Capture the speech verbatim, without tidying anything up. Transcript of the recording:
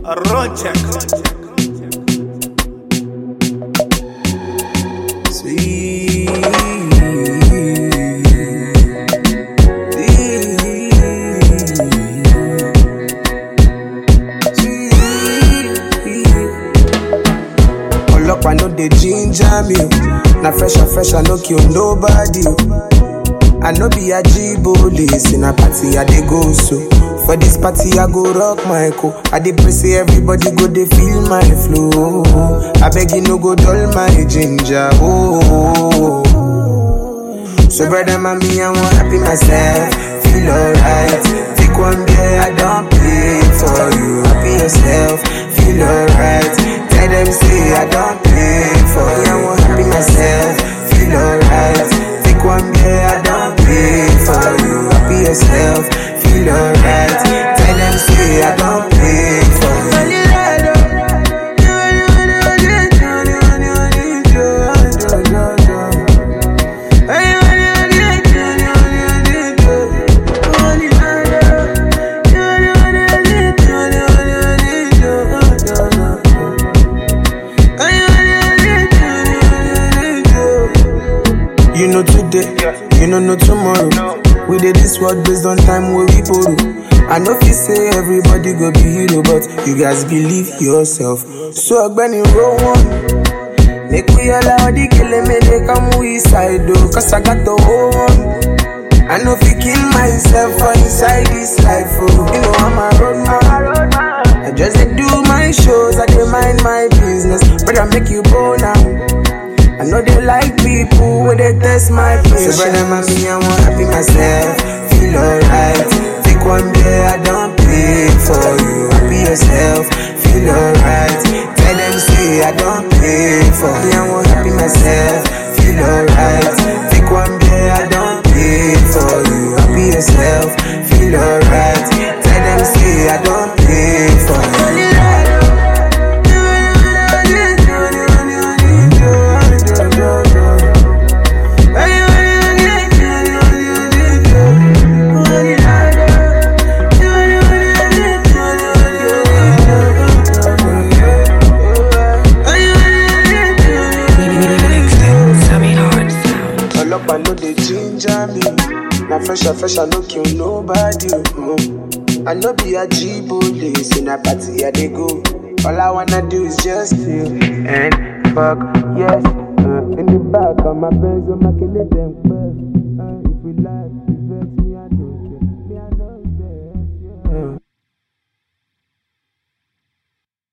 Run check. Sweet. Olopa no dey ginger me. Na fresh and fresh, I no kill nobody. I no be a G-Police. In a party I dey go so. For this party I go rock my co. I dey pray say everybody go dey feel my flow. I beg you no go dull my ginger. Oh, so brother mommy I want happy myself. Feel alright. Take one day I don't pay for you. Happy yourself. Feel alright. Tell them say I don't pay for you. I want happy myself. Feel alright. Take one day I don't pay for you. Happy yourself. Feel alright. Tell them say I don't pay for you. You know today, you know no tomorrow. We did this world based on time where we borrow. I know if you say everybody go be hero, but you guys believe yourself. So Benny roll one. Make we allow the killing me, they come we side though. Cause I got the whole one. I know if you kill myself for inside this life, oh. You know I'm a road man. I just dey do my shows, I dey mind my business. But I make you go now. I know they like people when they test my patience. So brother mommy, I want happy myself. Feel alright. Take one day I don't pay for you. Happy yourself. Feel alright. Tell them say I don't pay for you. I want happy myself. Feel alright. Take one day I don't pay for you. Happy yourself. Feel alright. Tell them say I don't pay for you. I know they ginger me. Now fresh and fresh, I no kill nobody. Mm. I know be a G-Police. In a party I they go. All I wanna do is just chill and fuck, yes. Uh, in the back of my Benz, I'm making them